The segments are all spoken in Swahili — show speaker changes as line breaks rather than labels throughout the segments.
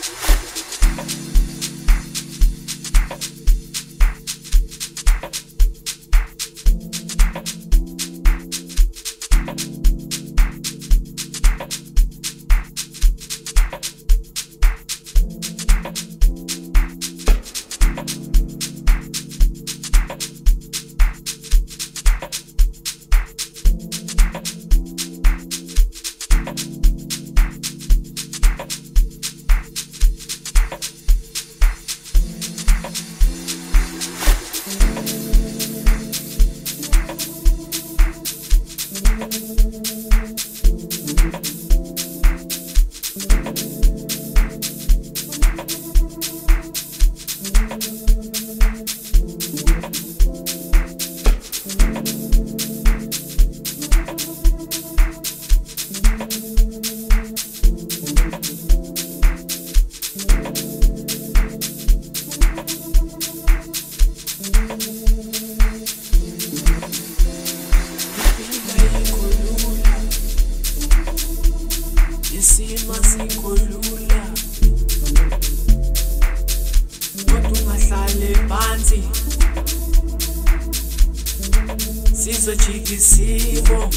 Sizojikisimo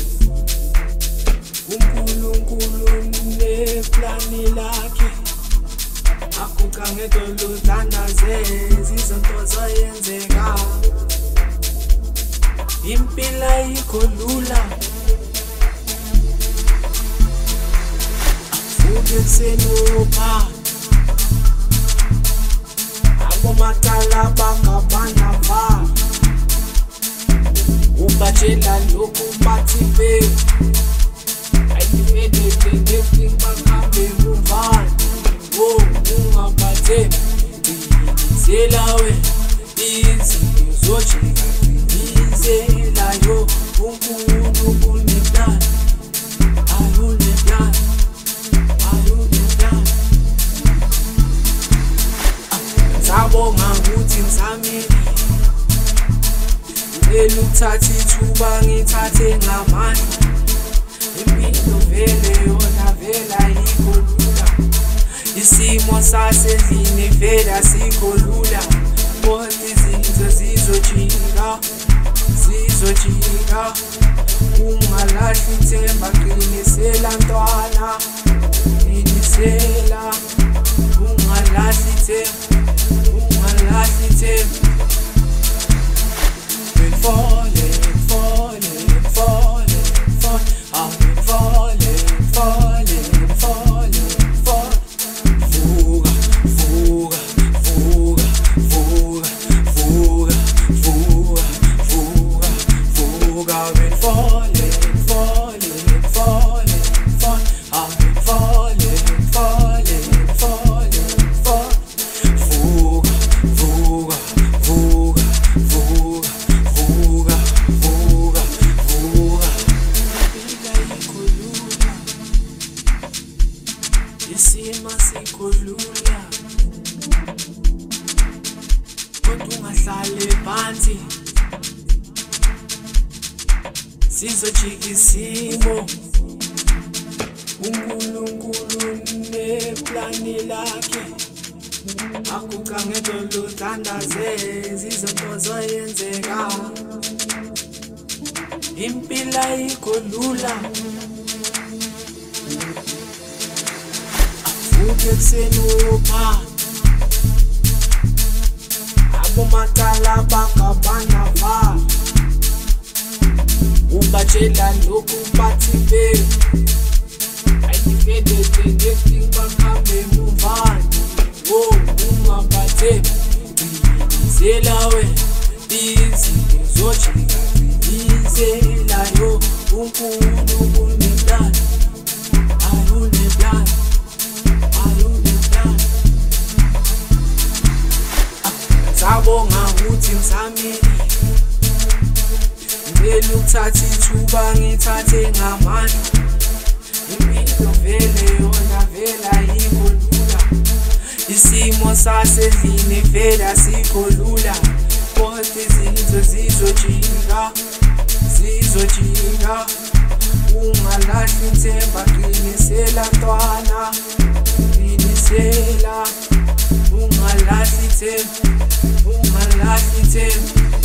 uNkulunkulu neplani lakhe akukange doluthandaze izinto zoyenzeka impilo ikolula afuke senupha abomakala bangabana ba ubatshela lokhu bathibe ayifedefedefing bakhambe muvani wo ungabathe izelawe izinto zojika izelayo uNkulunkulu kuneplan ayuneplan sabonga ukuthi ngisamile eluthathi ithuba ngithathe ngamandla impilo vele yona vela ikolula isimo sasendlini vela sikolula kodwa izinto zizojika ungalahli ithemba qinisela ntwana qinisela ungalahli ithemba falling, I've been falling. Fuga, I've been falling. Isima sikolula kodwa ungahlali phansi sizojikisimo uNkulunkulu neplani lakhe akukange doluthandaze izinto zoyenzeka impilo ikolula afuke senupha abomakala bangabana ba ubatshela lokhu bathibe ayifedefedefing bakhambe muvani wo ungabathe izelawe izinto zojika izelayo uNkulunkulu kuneplan ayuneplan sabonga ukuthi ngisamile eluthathi ithuba ngithathe ngamandla impilo vele yona vela ikolula isimo sasendlini vela sikolula kodwa izinto zizojika ungalahli ithemba qinisela ntwana ungazimisela, ungalahli ithemba, ungalahli ithemba.